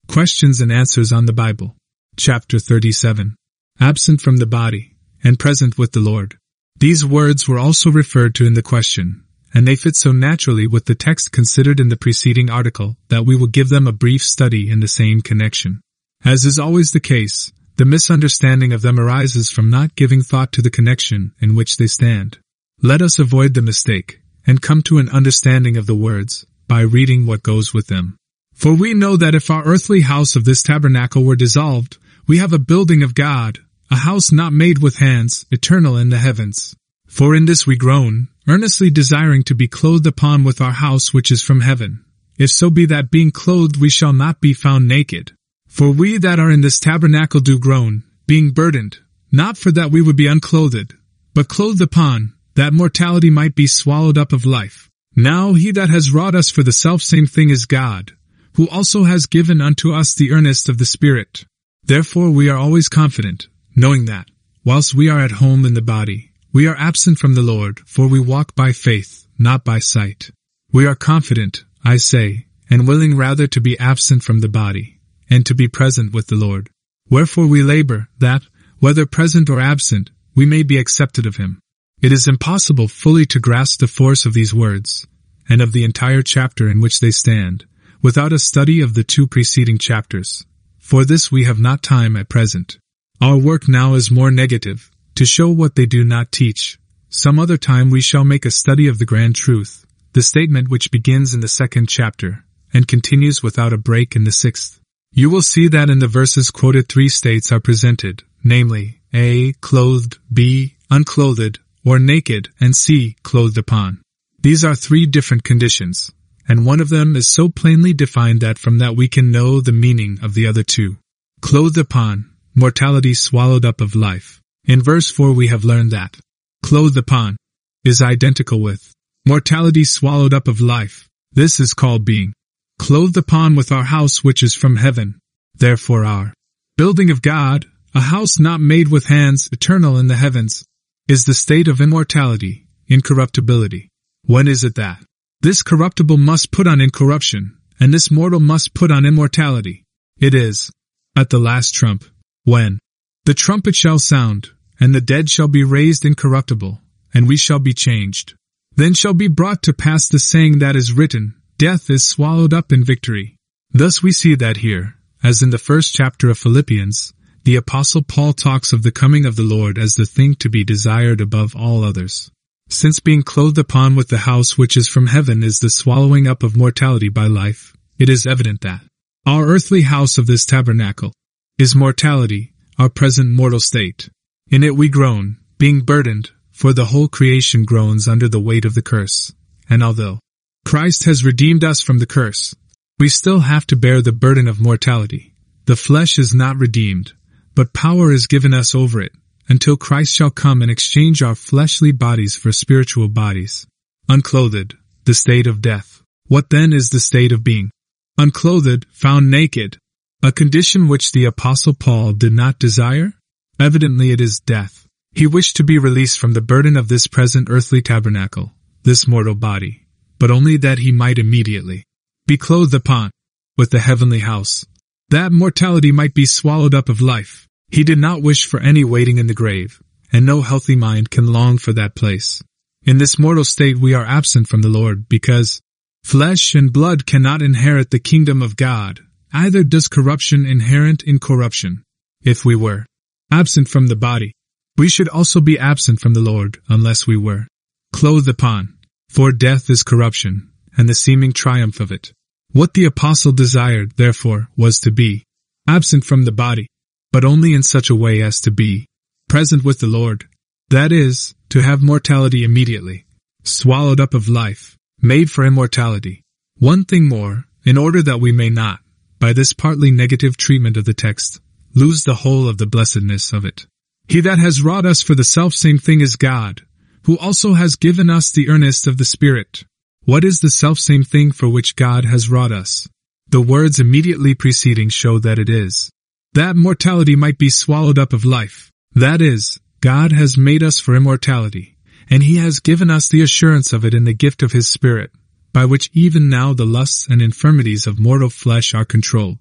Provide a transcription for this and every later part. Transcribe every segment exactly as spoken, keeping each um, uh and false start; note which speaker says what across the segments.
Speaker 1: Questions and Answers on the Bible. Chapter thirty-seven. Absent from the body, and present with the Lord. These words were also referred to in the question, and they fit so naturally with the text considered in the preceding article that we will give them a brief study in the same connection. As is always the case, the misunderstanding of them arises from not giving thought to the connection in which they stand. Let us avoid the mistake, and come to an understanding of the words, by reading what goes with them. For we know that if our earthly house of this tabernacle were dissolved, we have a building of God, a house not made with hands, eternal in the heavens. For in this we groan, earnestly desiring to be clothed upon with our house which is from heaven. If so be that being clothed we shall not be found naked. For we that are in this tabernacle do groan, being burdened, not for that we would be unclothed, but clothed upon, that mortality might be swallowed up of life. Now he that has wrought us for the selfsame thing is God, who also has given unto us the earnest of the Spirit. Therefore we are always confident, knowing that, whilst we are at home in the body, we are absent from the Lord, for we walk by faith, not by sight. We are confident, I say, and willing rather to be absent from the body, and to be present with the Lord. Wherefore we labor, that, whether present or absent, we may be accepted of him. It is impossible fully to grasp the force of these words, and of the entire chapter in which they stand, without a study of the two preceding chapters. For this we have not time at present. Our work now is more negative, to show what they do not teach. Some other time we shall make a study of the grand truth, the statement which begins in the second chapter, and continues without a break in the sixth. You will see that in the verses quoted three states are presented, namely, A. Clothed, B. Unclothed, or naked, and C. Clothed upon. These are three different conditions, and one of them is so plainly defined that from that we can know the meaning of the other two. Clothed upon, mortality swallowed up of life. In verse four we have learned that clothed upon is identical with mortality swallowed up of life. This is called being clothed upon with our house which is from heaven. Therefore our building of God, a house not made with hands, eternal in the heavens, is the state of immortality, incorruptibility. When is it that this corruptible must put on incorruption, and this mortal must put on immortality? It is at the last trump, when the trumpet shall sound, and the dead shall be raised incorruptible, and we shall be changed. Then shall be brought to pass the saying that is written, death is swallowed up in victory. Thus we see that here, as in the first chapter of Philippians, the Apostle Paul talks of the coming of the Lord as the thing to be desired above all others. Since being clothed upon with the house which is from heaven is the swallowing up of mortality by life, it is evident that our earthly house of this tabernacle is mortality, our present mortal state. In it we groan, being burdened, for the whole creation groans under the weight of the curse. And although Christ has redeemed us from the curse, we still have to bear the burden of mortality. The flesh is not redeemed, but power is given us over it, until Christ shall come and exchange our fleshly bodies for spiritual bodies. Unclothed, the state of death. What then is the state of being unclothed, found naked? A condition which the Apostle Paul did not desire? Evidently it is death. He wished to be released from the burden of this present earthly tabernacle, this mortal body, but only that he might immediately be clothed upon with the heavenly house, that mortality might be swallowed up of life. He did not wish for any waiting in the grave, and no healthy mind can long for that place. In this mortal state we are absent from the Lord, because flesh and blood cannot inherit the kingdom of God, either does corruption inherit incorruption. If we were absent from the body, we should also be absent from the Lord, unless we were clothed upon. For death is corruption, and the seeming triumph of it. What the apostle desired, therefore, was to be absent from the body, but only in such a way as to be present with the Lord. That is, to have mortality immediately swallowed up of life, made for immortality. One thing more, in order that we may not, by this partly negative treatment of the text, lose the whole of the blessedness of it. He that has wrought us for the selfsame thing is God, who also has given us the earnest of the Spirit. What is the selfsame thing for which God has wrought us? The words immediately preceding show that it is that mortality might be swallowed up of life. That is, God has made us for immortality, and He has given us the assurance of it in the gift of His Spirit, by which even now the lusts and infirmities of mortal flesh are controlled.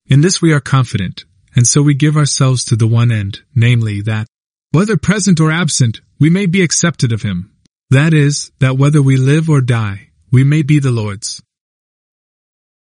Speaker 1: In this we are confident, and so we give ourselves to the one end, namely that, whether present or absent, we may be accepted of him. That is, that whether we live or die, we may be the Lord's.